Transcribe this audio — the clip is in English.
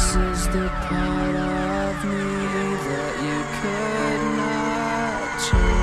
This is the part of me that you could not change.